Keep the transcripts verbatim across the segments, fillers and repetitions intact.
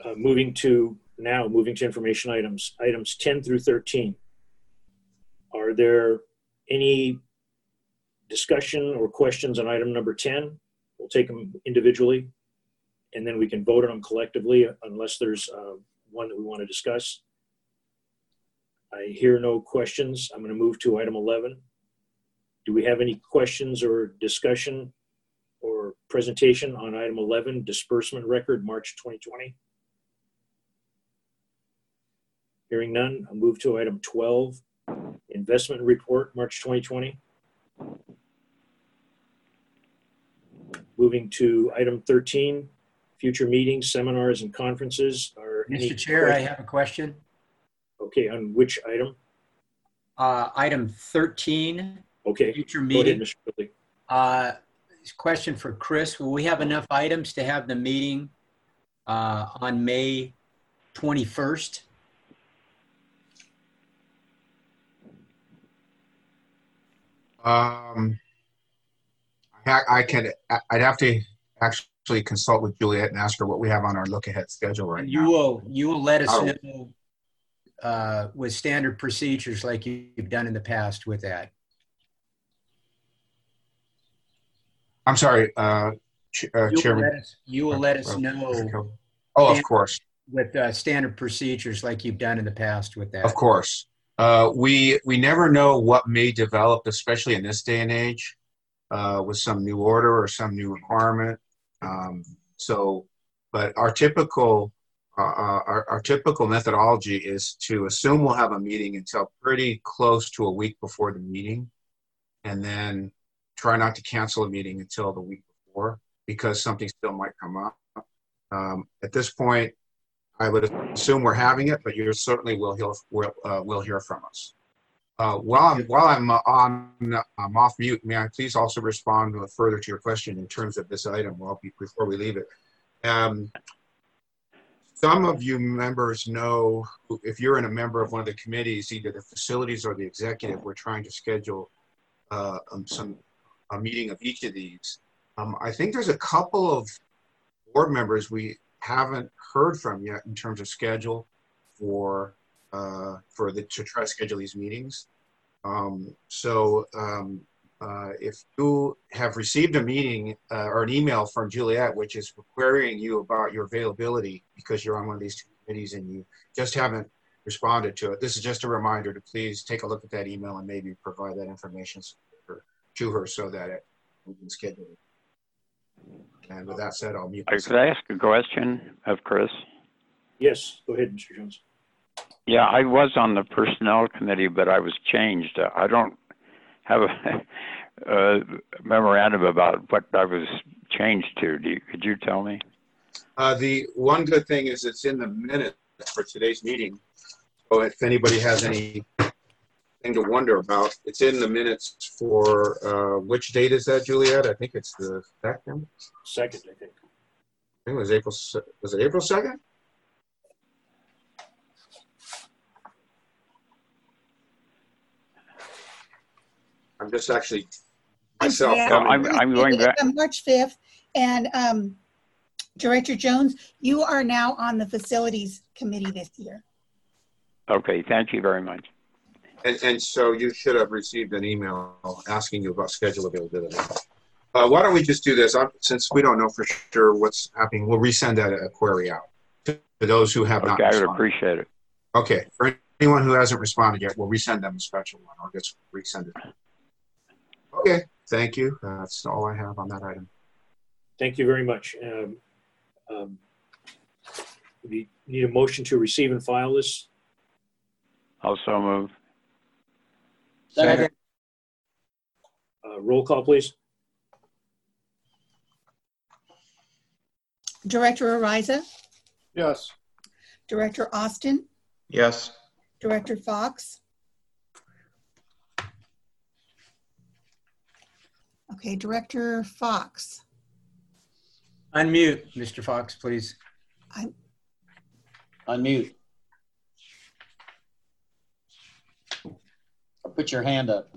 uh, moving to now, moving to information items, items ten through thirteen. Are there any discussion or questions on item number ten? We'll take them individually, and then we can vote on them collectively unless there's uh, one that we want to discuss. I hear no questions. I'm going to move to item eleven. Do we have any questions or discussion or presentation on item eleven, disbursement record, March twenty twenty? Hearing none, I'll move to item twelve, investment report, March twenty twenty. Moving to item thirteen, future meetings, seminars, and conferences. Are Mister any Chair, I questions? have a question. Okay, on which item? Uh, item thirteen, Okay, future go ahead, meeting. Mister Ridley. Uh, question for Chris. Will we have enough items to have the meeting uh, on May twenty-first? Um, I, I can, I'd have to actually consult with Juliet and ask her what we have on our look ahead schedule right And you now. will, you will let us Oh. know uh, with standard procedures like you've done in the past with that. I'm sorry, uh, Ch uh, You will Chairman. let us, you will let us Uh, know Oh, of course, with uh, standard procedures like you've done in the past with that. of course. Uh, we we never know what may develop, especially in this day and age, uh, with some new order or some new requirement. Um, so, but our typical uh, our, our typical methodology is to assume we'll have a meeting until pretty close to a week before the meeting, and then try not to cancel a meeting until the week before because something still might come up. Um, at this point, I would assume we're having it, but you certainly will hear, will, uh, will hear from us. Uh, while I'm, while I'm uh, on, I'm off mute, may I please also respond further to your question in terms of this item while, before we leave it. Um, some of you members know, if you're in a member of one of the committees, either the facilities or the executive, we're trying to schedule uh, um, some a meeting of each of these. Um, I think there's a couple of board members we haven't heard from yet in terms of schedule for uh, for the to try to schedule these meetings. Um, so um, uh, if you have received a meeting uh, or an email from Juliet, which is querying you about your availability because you're on one of these two committees and you just haven't responded to it, this is just a reminder to please take a look at that email and maybe provide that information to her so that it, we can schedule it. And with that said, I'll mute myself. Could I ask a question of Chris? Yes, go ahead, Mister Jones. Yeah, I was on the personnel committee, but I was changed. I don't have a, a memorandum about what I was changed to. Do you, could you tell me? Uh, the one good thing is it's in the minutes for today's meeting. So if anybody has anything to wonder about, it's in the minutes for, uh, which date is that, Juliet? I think it's the second. Second, I think. I think it was April, was it April second? I'm just actually myself. Yeah. No, I'm, I'm going back. On March fifth, and um, Director Jones, you are now on the facilities committee this year. Okay, thank you very much. And, and so you should have received an email asking you about schedule availability. Uh, why don't we just do this? I'm, since we don't know for sure what's happening, we'll resend that a query out to, to those who have Okay, not I would responded. appreciate it. Okay, for anyone who hasn't responded yet, we'll resend them a special one. I'll just resend it. Okay, thank you. That's all I have on that item. Thank you very much. Um, um, we need a motion to receive and file this. Also move. Second. Uh, roll call, please. Director Ariza, Yes. Director Austin, Yes. Director Fox. Okay, Director Fox. Unmute, Mister Fox, please. I'm Unmute. Or put your hand up.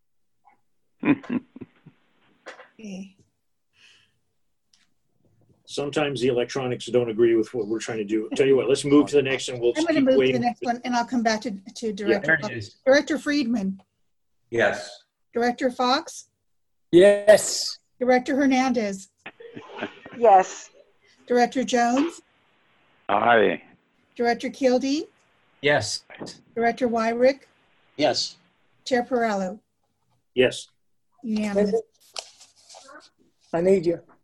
okay. sometimes the electronics don't agree with what we're trying to do. Tell you what, let's move to the next and we'll I'm keep going to move to the waiting. next one, and I'll come back to, to Director. There it is. Director Friedman, Yes. Director Fox, Yes. Director Hernandez, Yes. Director Jones, Aye. Director Kildee, Yes. Director Wyrick, Yes. Chair Perrello. Yes. Unanimous. I need you.